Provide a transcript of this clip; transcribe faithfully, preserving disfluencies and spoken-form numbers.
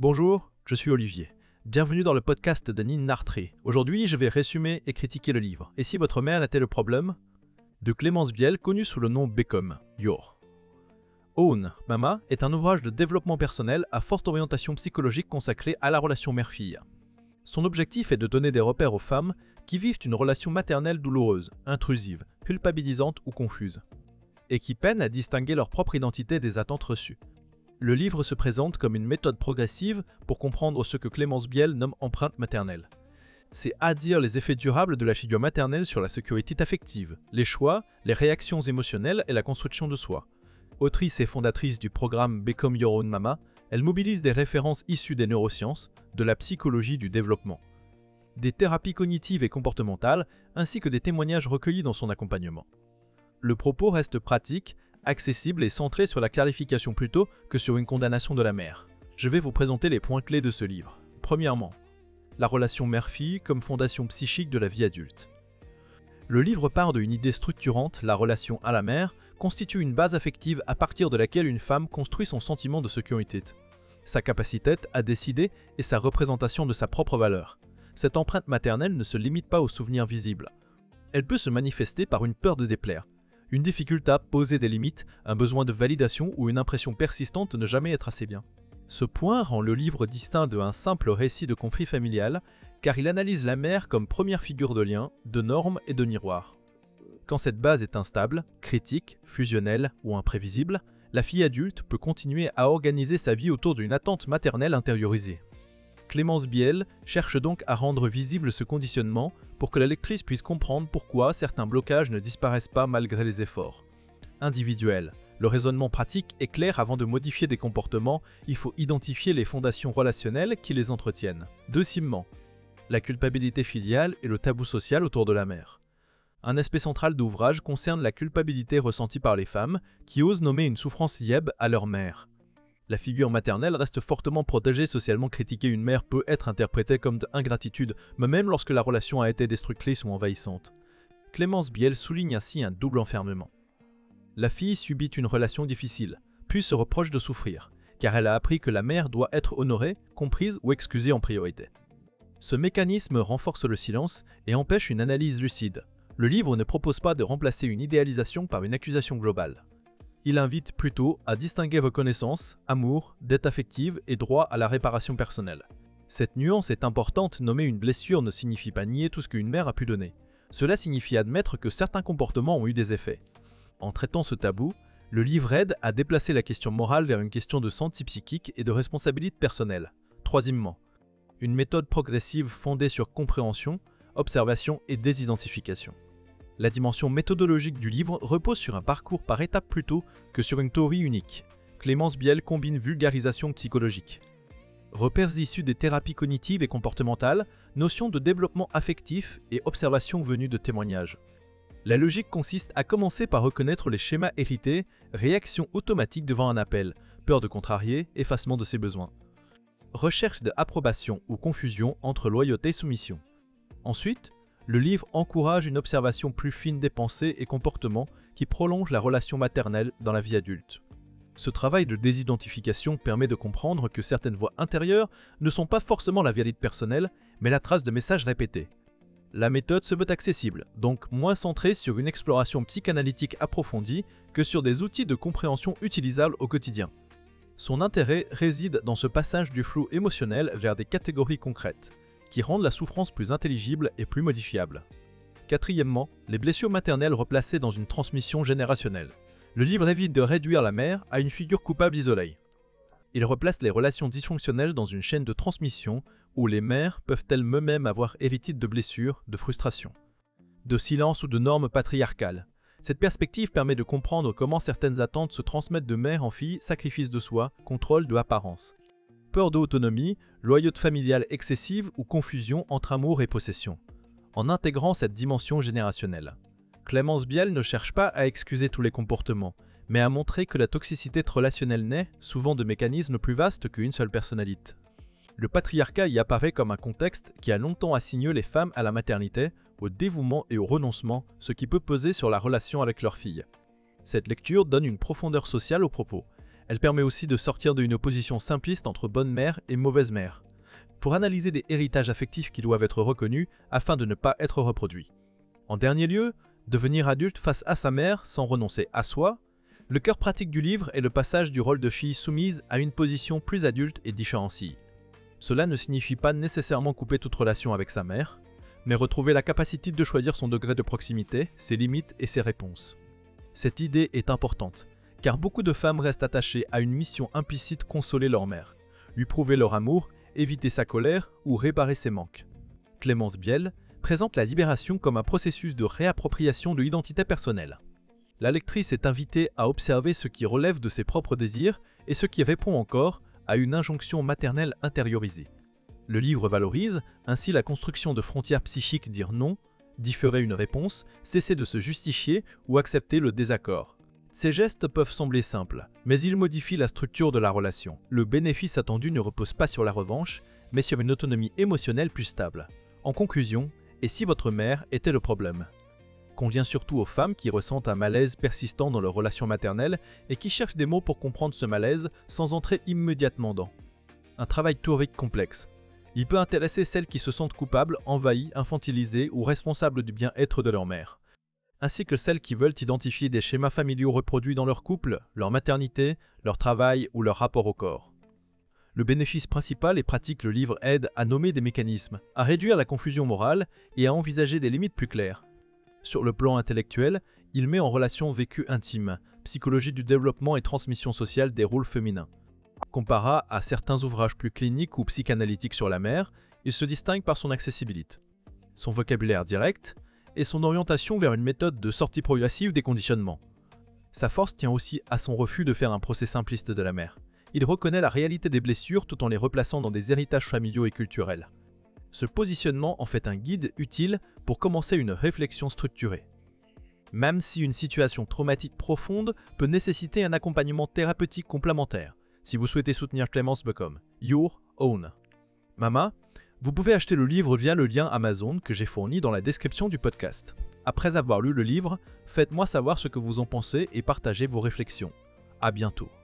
Bonjour, je suis Olivier. Bienvenue dans le podcast de Nin Nartré. Aujourd'hui, je vais résumer et critiquer le livre. Et si votre mère était le problème? De Clémence Biel, connu sous le nom Become, Your. Own, Mama est un ouvrage de développement personnel à forte orientation psychologique consacré à la relation mère-fille. Son objectif est de donner des repères aux femmes qui vivent une relation maternelle douloureuse, intrusive, culpabilisante ou confuse, et qui peinent à distinguer leur propre identité des attentes reçues. Le livre se présente comme une méthode progressive pour comprendre ce que Clémence Biel nomme empreinte maternelle. C'est à dire les effets durables de la figure maternelle sur la sécurité affective, les choix, les réactions émotionnelles et la construction de soi. Autrice et fondatrice du programme Become Your Own Mama, elle mobilise des références issues des neurosciences, de la psychologie du développement, des thérapies cognitives et comportementales, ainsi que des témoignages recueillis dans son accompagnement. Le propos reste pratique, accessible et centré sur la clarification plutôt que sur une condamnation de la mère. Je vais vous présenter les points clés de ce livre. Premièrement, la relation mère-fille comme fondation psychique de la vie adulte. Le livre part d'une idée structurante, la relation à la mère constitue une base affective à partir de laquelle une femme construit son sentiment de sécurité, sa capacité à décider et sa représentation de sa propre valeur. Cette empreinte maternelle ne se limite pas aux souvenirs visibles. Elle peut se manifester par une peur de déplaire, une difficulté à poser des limites, un besoin de validation ou une impression persistante de ne jamais être assez bien. Ce point rend le livre distinct d'un simple récit de conflit familial, car il analyse la mère comme première figure de lien, de norme et de miroir. Quand cette base est instable, critique, fusionnelle ou imprévisible, la fille adulte peut continuer à organiser sa vie autour d'une attente maternelle intériorisée. Clémence Biel cherche donc à rendre visible ce conditionnement pour que la lectrice puisse comprendre pourquoi certains blocages ne disparaissent pas malgré les efforts. Individuel. Le raisonnement pratique est clair: avant de modifier des comportements, il faut identifier les fondations relationnelles qui les entretiennent. Deuxièmement, la culpabilité filiale et le tabou social autour de la mère. Un aspect central d'ouvrage concerne la culpabilité ressentie par les femmes qui osent nommer une souffrance liée à leur mère. La figure maternelle reste fortement protégée, socialement critiquée. Une mère peut être interprétée comme de ingratitude, même lorsque la relation a été destructrice ou envahissante. Clémence Biel souligne ainsi un double enfermement. La fille subit une relation difficile, puis se reproche de souffrir, car elle a appris que la mère doit être honorée, comprise ou excusée en priorité. Ce mécanisme renforce le silence et empêche une analyse lucide. Le livre ne propose pas de remplacer une idéalisation par une accusation globale. Il invite plutôt à distinguer reconnaissance, amour, dette affective et droit à la réparation personnelle. Cette nuance est importante. Nommer une blessure ne signifie pas nier tout ce qu'une mère a pu donner. Cela signifie admettre que certains comportements ont eu des effets. En traitant ce tabou, le livre aide à déplacer la question morale vers une question de santé psychique et de responsabilité personnelle. Troisièmement, une méthode progressive fondée sur compréhension, observation et désidentification. La dimension méthodologique du livre repose sur un parcours par étapes plutôt que sur une théorie unique. Clémence Biel combine vulgarisation psychologique, repères issus des thérapies cognitives et comportementales, notions de développement affectif et observations venues de témoignages. La logique consiste à commencer par reconnaître les schémas hérités, réaction automatique devant un appel, peur de contrarier, effacement de ses besoins. Recherche d'approbation ou confusion entre loyauté et soumission. Ensuite, le livre encourage une observation plus fine des pensées et comportements qui prolongent la relation maternelle dans la vie adulte. Ce travail de désidentification permet de comprendre que certaines voix intérieures ne sont pas forcément la vérité personnelle, mais la trace de messages répétés. La méthode se veut accessible, donc moins centrée sur une exploration psychanalytique approfondie que sur des outils de compréhension utilisables au quotidien. Son intérêt réside dans ce passage du flou émotionnel vers des catégories concrètes, qui rendent la souffrance plus intelligible et plus modifiable. Quatrièmement, les blessures maternelles replacées dans une transmission générationnelle. Le livre évite de réduire la mère à une figure coupable isolée. Il replace les relations dysfonctionnelles dans une chaîne de transmission où les mères peuvent elles-mêmes avoir hérité de blessures, de frustrations, de silence ou de normes patriarcales. Cette perspective permet de comprendre comment certaines attentes se transmettent de mère en fille, sacrifice de soi, contrôle de apparence, peur d'autonomie, loyauté familiale excessive ou confusion entre amour et possession, en intégrant cette dimension générationnelle. Clémence Biel ne cherche pas à excuser tous les comportements, mais à montrer que la toxicité relationnelle naît souvent de mécanismes plus vastes qu'une seule personnalité. Le patriarcat y apparaît comme un contexte qui a longtemps assigné les femmes à la maternité, au dévouement et au renoncement, ce qui peut peser sur la relation avec leur fille. Cette lecture donne une profondeur sociale aux propos. Elle permet aussi de sortir d'une opposition simpliste entre bonne mère et mauvaise mère, pour analyser des héritages affectifs qui doivent être reconnus afin de ne pas être reproduits. En dernier lieu, devenir adulte face à sa mère sans renoncer à soi. Le cœur pratique du livre est le passage du rôle de fille soumise à une position plus adulte et différenciée. Cela ne signifie pas nécessairement couper toute relation avec sa mère, mais retrouver la capacité de choisir son degré de proximité, ses limites et ses réponses. Cette idée est importante, car beaucoup de femmes restent attachées à une mission implicite: consoler leur mère, lui prouver leur amour, éviter sa colère ou réparer ses manques. Clémence Biel présente la libération comme un processus de réappropriation de l'identité personnelle. La lectrice est invitée à observer ce qui relève de ses propres désirs et ce qui répond encore à une injonction maternelle intériorisée. Le livre valorise ainsi la construction de frontières psychiques: dire non, différer une réponse, cesser de se justifier ou accepter le désaccord. Ces gestes peuvent sembler simples, mais ils modifient la structure de la relation. Le bénéfice attendu ne repose pas sur la revanche, mais sur une autonomie émotionnelle plus stable. En conclusion, et si votre mère était le problème? Convient surtout aux femmes qui ressentent un malaise persistant dans leur relation maternelle et qui cherchent des mots pour comprendre ce malaise sans entrer immédiatement dans un travail théorique complexe. Il peut intéresser celles qui se sentent coupables, envahies, infantilisées ou responsables du bien-être de leur mère, ainsi que celles qui veulent identifier des schémas familiaux reproduits dans leur couple, leur maternité, leur travail ou leur rapport au corps. Le bénéfice principal et pratique, le livre aide à nommer des mécanismes, à réduire la confusion morale et à envisager des limites plus claires. Sur le plan intellectuel, il met en relation vécu intime, psychologie du développement et transmission sociale des rôles féminins. Comparé à certains ouvrages plus cliniques ou psychanalytiques sur la mère, il se distingue par son accessibilité, son vocabulaire direct et son orientation vers une méthode de sortie progressive des conditionnements. Sa force tient aussi à son refus de faire un procès simpliste de la mère. Il reconnaît la réalité des blessures tout en les replaçant dans des héritages familiaux et culturels. Ce positionnement en fait un guide utile pour commencer une réflexion structurée. Même si une situation traumatique profonde peut nécessiter un accompagnement thérapeutique complémentaire, si vous souhaitez soutenir Clémence Become, Your Own. Mama, vous pouvez acheter le livre via le lien Amazon que j'ai fourni dans la description du podcast. Après avoir lu le livre, faites-moi savoir ce que vous en pensez et partagez vos réflexions. À bientôt.